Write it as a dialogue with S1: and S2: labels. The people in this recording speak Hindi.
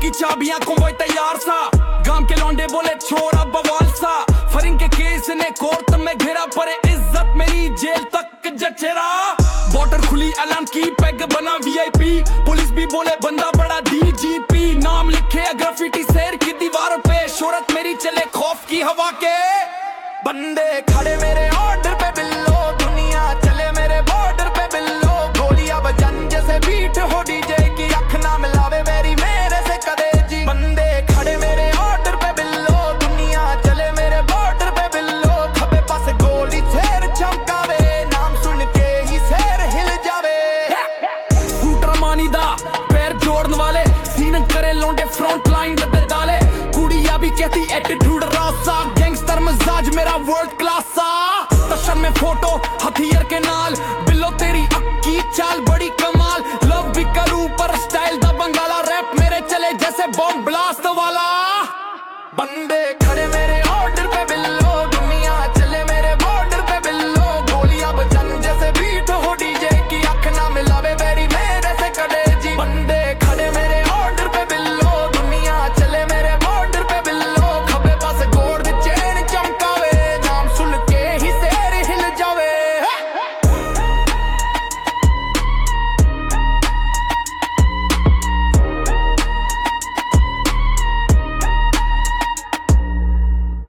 S1: की चाबियां को वो तैयार सा। गांव के लौंडे बोले छोरा बवाल सा। फरिंग के केस ने कोर्ट में घेरा, पर इज्जत मेरी जेल तक जचेरा। बॉर्डर खुली ऐलान की पैग बना वीआईपी। पुलिस भी बोले बंदा बड़ा डीजीपी। नाम लिखे ग्राफिटी शेर की दीवारों पे, शोहरत मेरी चले खौफ की हवा के। बंदे खड़े मेरे ऑर्डर पे बिल्लो, दुनिया चले मेरे बॉर्डर पे बिल्लो। गोलियां बजन जैसे बीट हो डीजे की, अख ना मिलावे मेरी मेरे से कदे जी। बंदे खड़े मेरे ऑर्डर पे बिल्लो, दुनिया चले मेरे बॉर्डर पे बिल्लो। खबे पास गोली शेर चमकावे, नाम सुन के ही शेर हिल जावे। स्कूटर मानी दा पैर जोड़न वाले, सीन करे लौंडे फ्रंट लाइन दे डाले। कुड़िया भी कहती एटीट्यूड रासा, गैंगस्टर मजाज मेरा वर्ल्ड क्लास सा। तशन में फोटो हथियार के नाल, बिल्लो तेरी अक्की चाल बड़ी कमाल। लव भी करूं पर स्टाइल दा बंगाला, रैप मेरे चले जैसे बॉम्ब ब्लास्ट वाला। बंदे